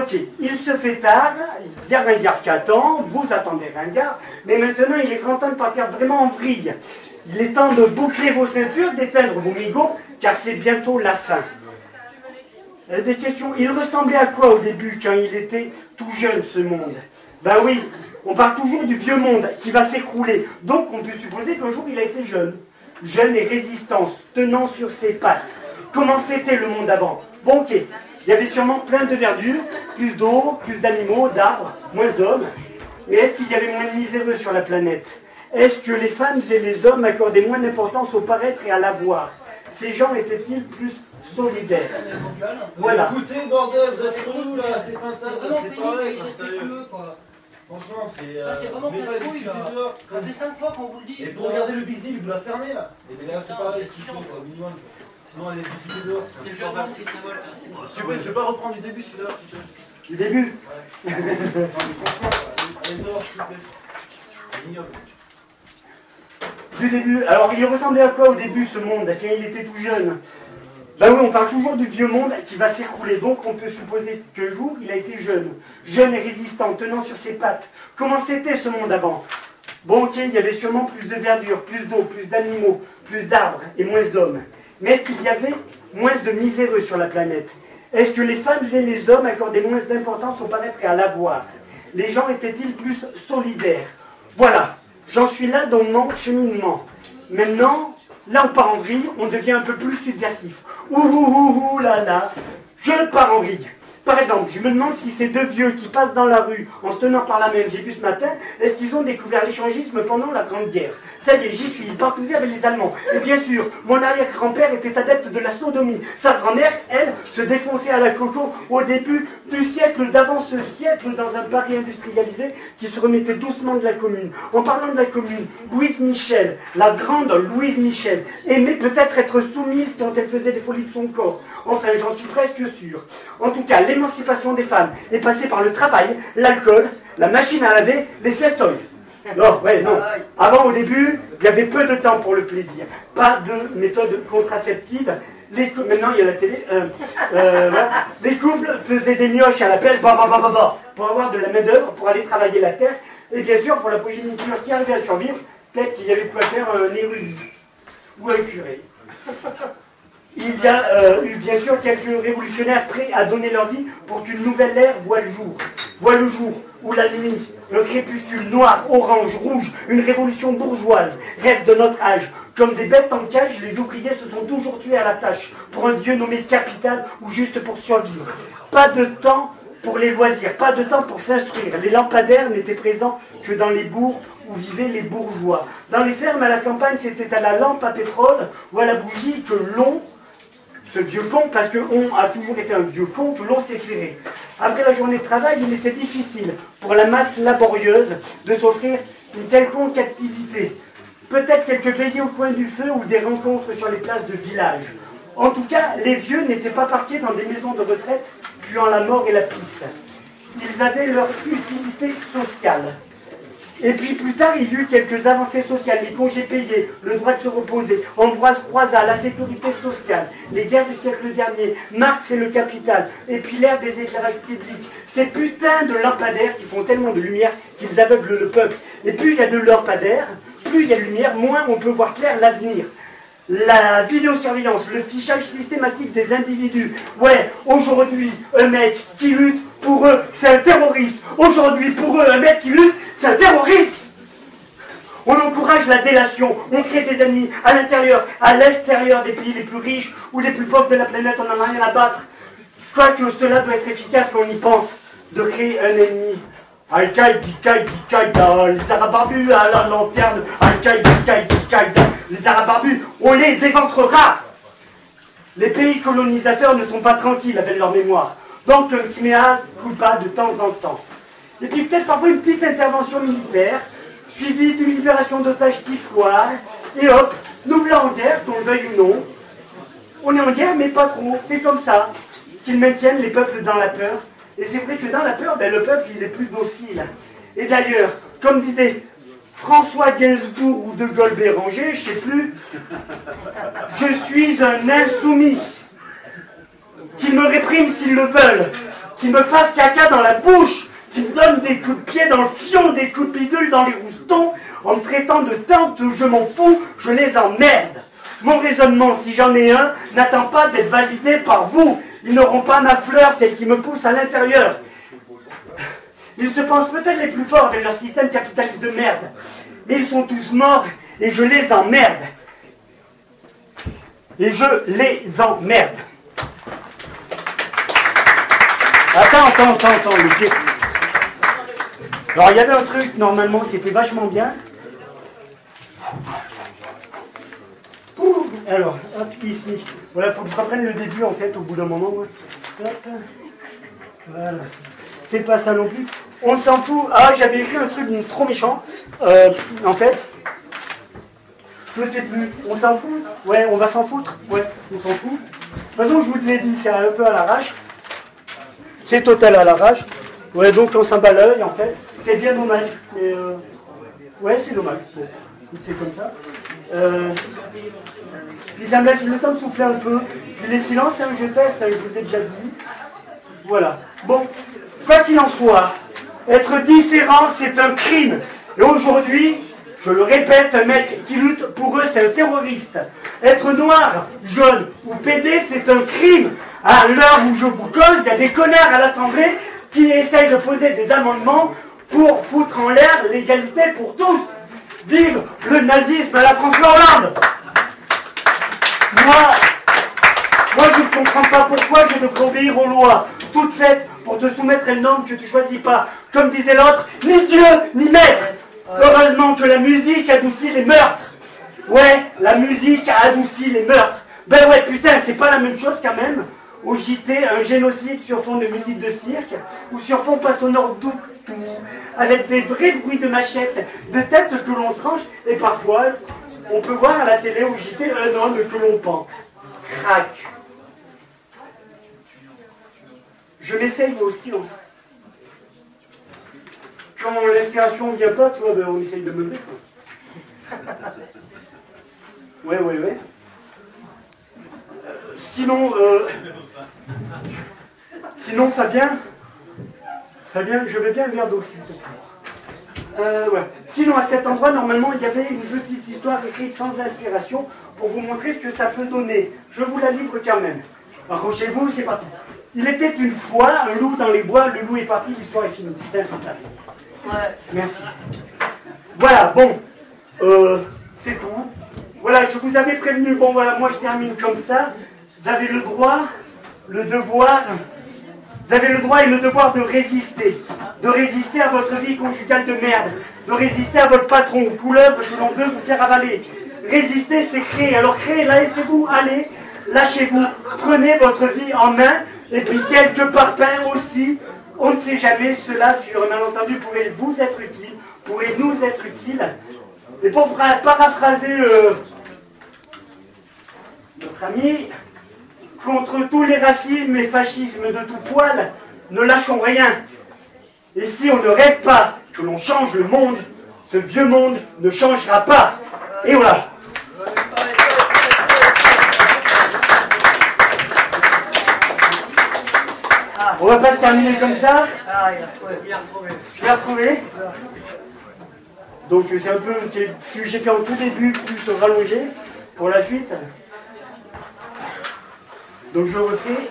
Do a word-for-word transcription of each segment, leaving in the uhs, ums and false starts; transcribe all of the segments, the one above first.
Ok, il se fait tard, il y a Ringard qui attend, vous attendez Ringard, mais maintenant il est grand temps de partir vraiment en vrille. Il est temps de boucler vos ceintures, d'éteindre vos migots, car c'est bientôt la fin. Euh, des questions. Il ressemblait à quoi au début, quand il était tout jeune, ce monde? Ben oui, on parle toujours du vieux monde qui va s'écrouler. Donc on peut supposer qu'un jour il a été jeune. Jeune et résistant, tenant sur ses pattes. Comment c'était le monde avant? Bon, ok. Il y avait sûrement plein de verdure, plus d'eau, plus d'animaux, d'arbres, moins d'hommes. Mais est-ce qu'il y avait moins de miséreux sur la planète? Est-ce que les femmes et les hommes accordaient moins d'importance au paraître et à l'avoir? Ces gens étaient-ils plus solidaires? Voilà. Écoutez, bordel, vous êtes trop nous là, c'est pas c'est pareil, sérieux. Franchement, c'est. Euh, c'est vraiment casse-couille, là. Ça fait cinq fois qu'on vous le dit. Et pour regarder le big deal, vous la fermez là. Et bien là, c'est pareil, c'est chiant, quoi, minimum. Sinon, elle est discutée dehors. C'est le genre qui se Super, je vais pas reprendre du début celui-là. Du début? Non, mais franchement, allez dehors, s'il vous plaît. C'est ignoble. Du début. Alors, il ressemblait à quoi au début, ce monde, quand il était tout jeune? Ben oui, on parle toujours du vieux monde qui va s'écrouler. Donc, on peut supposer qu'un jour, il a été jeune. Jeune et résistant, tenant sur ses pattes. Comment c'était, ce monde avant? Bon, ok, il y avait sûrement plus de verdure, plus d'eau, plus d'animaux, plus d'arbres et moins d'hommes. Mais est-ce qu'il y avait moins de miséreux sur la planète? Est-ce que les femmes et les hommes accordaient moins d'importance au paraître et à l'avoir? Les gens étaient-ils plus solidaires? Voilà, j'en suis là dans mon cheminement. Maintenant, là on part en vrille, on devient un peu plus subversif. Ouh, ouh, ouh, là, là, je pars en vrille. Par exemple, je me demande si ces deux vieux qui passent dans la rue en se tenant par la main, j'ai vu ce matin, est-ce qu'ils ont découvert l'échangisme pendant la Grande Guerre? Ça y est, j'y suis, ils partousaient avec les Allemands. Et bien sûr, mon arrière-grand-père était adepte de la sodomie. Sa grand-mère, elle, se défonçait à la coco au début du siècle d'avant ce siècle dans un Paris industrialisé qui se remettait doucement de la commune. En parlant de la commune, Louise Michel, la grande Louise Michel, aimait peut-être être soumise quand elle faisait des folies de son corps. Enfin, j'en suis presque sûr. En tout cas, l'émancipation des femmes est passée par le travail, l'alcool, la machine à laver, les sestoys. Non, ouais, non. Avant, au début, il y avait peu de temps pour le plaisir. Pas de méthode contraceptive. Les cou... Maintenant, il y a la télé. Euh, euh, voilà. Les couples faisaient des mioches à la pelle, bah, bah, bah, bah, bah, pour avoir de la main-d'œuvre, pour aller travailler la terre. Et bien sûr, pour la progéniture qui arrivait à survivre, peut-être qu'il y avait quoi faire un érudit ou un curé. Il y a euh, eu bien sûr quelques révolutionnaires prêts à donner leur vie pour qu'une nouvelle ère voie le jour. Voit le jour, ou la nuit, le crépuscule noir, orange, rouge, une révolution bourgeoise, rêve de notre âge. Comme des bêtes en cage, les ouvriers se sont toujours tués à la tâche, pour un dieu nommé capital ou juste pour survivre. Pas de temps pour les loisirs, pas de temps pour s'instruire. Les lampadaires n'étaient présents que dans les bourgs où vivaient les bourgeois. Dans les fermes à la campagne, c'était à la lampe à pétrole ou à la bougie que l'on, ce vieux con, parce qu'on a toujours été un vieux con, que l'on s'éclairait. Après la journée de travail, il était difficile pour la masse laborieuse de s'offrir une quelconque activité. Peut-être quelques veillées au coin du feu ou des rencontres sur les places de village. En tout cas, les vieux n'étaient pas parqués dans des maisons de retraite puant la mort et la pisse. Ils avaient leur utilité sociale. Et puis plus tard, il y eut quelques avancées sociales, les congés payés, le droit de se reposer, Ambroise Croizat, la sécurité sociale, les guerres du siècle dernier, Marx et le capital, et puis l'ère des éclairages publics, ces putains de lampadaires qui font tellement de lumière qu'ils aveuglent le peuple. Et plus il y a de lampadaires, plus il y a de lumière, moins on peut voir clair l'avenir. La vidéosurveillance, le fichage systématique des individus. Ouais, aujourd'hui, un mec qui lutte, pour eux, c'est un terroriste. Aujourd'hui, pour eux, un mec qui lutte, c'est un terroriste. On encourage la délation, on crée des ennemis à l'intérieur, à l'extérieur des pays les plus riches ou les plus pauvres de la planète, on n'en a rien à battre. Quoique cela doit être efficace quand on y pense, de créer un ennemi. Al-Qaïda, Al-Qaïda, les Arabes barbus à la lanterne, Al-Qaïda, Al-Qaïda, les Arabes barbus, on les éventrera. Les pays colonisateurs ne sont pas tranquilles avec leur mémoire, donc un petit mea culpa de temps en temps. Et puis peut-être parfois une petite intervention militaire, suivie d'une libération d'otages tifoires, et hop, nous voilà en guerre, qu'on le veuille ou non. On est en guerre, mais pas trop, c'est comme ça, qu'ils maintiennent les peuples dans la peur. Et c'est vrai que dans la peur, ben, le peuple, il est plus docile. Et d'ailleurs, comme disait François Gainsbourg ou De Gaulle Béranger, je ne sais plus, je suis un insoumis. Qu'ils me répriment s'ils le veulent. qui me fasse caca dans la bouche, qui me donne des coups de pied dans le fion, des coups de bidule dans les roustons, en me traitant de tante, je m'en fous, je les emmerde. Mon raisonnement, si j'en ai un, n'attend pas d'être validé par vous. Ils n'auront pas ma fleur, celle qui me pousse à l'intérieur. Ils se pensent peut-être les plus forts de leur système capitaliste de merde. Mais ils sont tous morts et je les emmerde. Et je les emmerde. Attends, attends, attends, attends. Le... Alors il y avait un truc normalement qui était vachement bien. Alors, hop, ici. Voilà, il faut que je reprenne le début en fait au bout d'un moment. Hop. Voilà. C'est pas ça non plus. On s'en fout. Ah, j'avais écrit un truc trop méchant. Euh, en fait, je ne sais plus. On s'en fout. Ouais, on va s'en foutre. Ouais, on s'en fout. De toute façon, je vous l'ai dit, c'est un peu à l'arrache. C'est total à l'arrache. Ouais, donc on s'en bat l'œil en fait. C'est bien dommage. Mais euh... ouais, c'est dommage. C'est comme ça. Euh... Puis ça me laisse le temps de souffler un peu. Puis les silences, hein, je teste, hein, je vous ai déjà dit. Voilà. Bon, quoi qu'il en soit, être différent, c'est un crime. Et aujourd'hui, je le répète, un mec qui lutte pour eux, c'est un terroriste. Être noir, jaune ou pédé, c'est un crime. À l'heure où je vous cause, il y a des connards à l'Assemblée qui essayent de poser des amendements pour foutre en l'air l'égalité pour tous. Vive le nazisme à la François Hollande. Moi, moi je ne comprends pas pourquoi je devrais obéir aux lois, toutes faites pour te soumettre à une norme que tu ne choisis pas. Comme disait l'autre, ni Dieu, ni maître. Heureusement que la musique adoucit les meurtres. Ouais, la musique adoucit les meurtres. Ben ouais, putain, c'est pas la même chose quand même. Au J T, un génocide sur fond de musique de cirque, ou sur fond passe au nord d'où, avec des vrais bruits de machettes, de têtes que l'on tranche, et parfois, on peut voir à la télé au J T un homme que l'on pend. Crac. Je m'essaye moi aussi. Hein. Quand l'inspiration ne vient pas, tu vois, ben, on essaye de meubler. Ouais, ouais, ouais. Euh, sinon, euh, sinon, Fabien, Fabien, je veux bien le verre d'eau, s'il te plaît. Euh, ouais. Sinon, à cet endroit, normalement, il y avait une petite histoire écrite sans inspiration pour vous montrer ce que ça peut donner. Je vous la livre quand même. Accrochez-vous, c'est parti. Il était une fois un loup dans les bois, le loup est parti, l'histoire est finie. Putain, c'est classe. Ouais. Merci. Voilà, bon. Euh, c'est tout. Voilà, je vous avais prévenu. Bon, voilà, moi je termine comme ça. Vous avez le droit, le devoir, vous avez le droit et le devoir de résister. De résister à votre vie conjugale de merde. De résister à votre patron, couleuvre que l'on veut vous faire avaler. Résister, c'est créer. Alors créez, laissez-vous aller, lâchez-vous, prenez votre vie en main. Et puis quelques parpaings aussi. On ne sait jamais, cela, sur un malentendu, pourrait vous être utile, pourrait nous être utile. Et pour paraphraser euh, notre ami, contre tous les racismes et fascismes de tout poil, ne lâchons rien. Et si on ne rêve pas que l'on change le monde, ce vieux monde ne changera pas. Et voilà. On va pas se terminer comme ça. Ah, il a retrouvé. Il a retrouvé. Je l'ai retrouvé. Donc c'est un peu ce que j'ai fait en tout début, plus rallongé pour la suite. Donc je refais.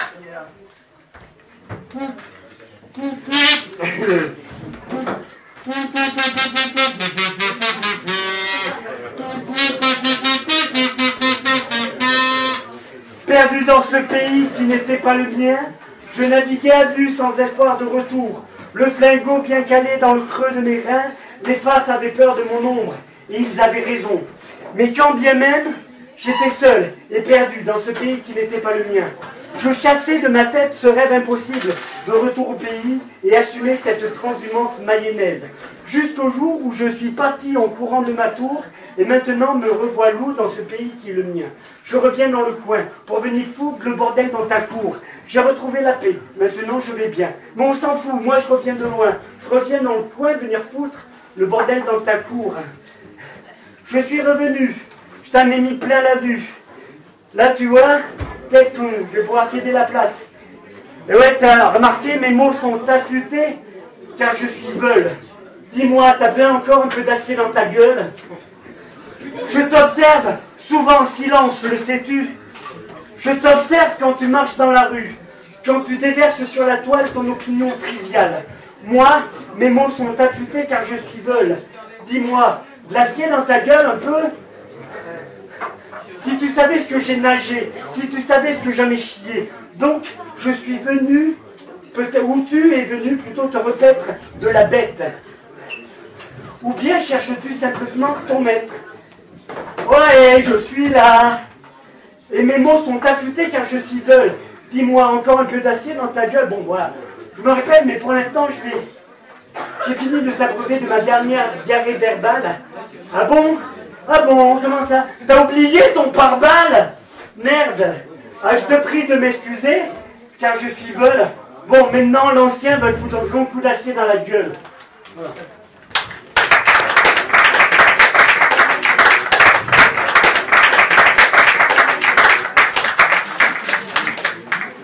Perdu dans ce pays qui n'était pas le mien, je naviguais à vue sans espoir de retour. Le flingot bien calé dans le creux de mes reins, les faces avaient peur de mon ombre, et ils avaient raison. Mais quand bien même, j'étais seul et perdu dans ce pays qui n'était pas le mien. Je chassais de ma tête ce rêve impossible de retour au pays et assumer cette transhumance mayonnaise. Jusqu'au jour où je suis parti en courant de ma tour et maintenant me revois loup dans ce pays qui est le mien. Je reviens dans le coin pour venir foutre le bordel dans ta cour. J'ai retrouvé la paix, maintenant je vais bien. Mais on s'en fout, moi je reviens de loin. Je reviens dans le coin venir foutre le bordel dans ta cour. Je suis revenu, je t'en ai mis plein la vue. Là tu vois, peut-être que je vais pouvoir céder la place. Et ouais, t'as remarqué, mes mots sont affûtés, car je suis veule. Dis-moi, t'as bien encore un peu d'acier dans ta gueule? Je t'observe, souvent en silence, le sais-tu? Je t'observe quand tu marches dans la rue, quand tu déverses sur la toile ton opinion triviale. Moi, mes mots sont affûtés car je suis veule. Dis-moi, de l'acier dans ta gueule un peu? Si tu savais ce que j'ai nagé, si tu savais ce que j'en ai chié, donc je suis venu, peut-être, ou tu es venu plutôt te repaître de la bête. Ou bien cherches-tu simplement ton maître? Ouais, je suis là. Et mes mots sont affûtés car je suis veule. Dis-moi, encore un peu d'acier dans ta gueule? Bon, voilà. Je me répète, mais pour l'instant, je vais... J'ai fini de t'abreuver de ma dernière diarrhée verbale. Ah bon? Ah bon, comment ça? T'as oublié ton pare-balles? Merde. Ah, je te prie de m'excuser, car je suis veule. Bon, maintenant, l'ancien va te foutre un grand coup d'acier dans la gueule. Voilà.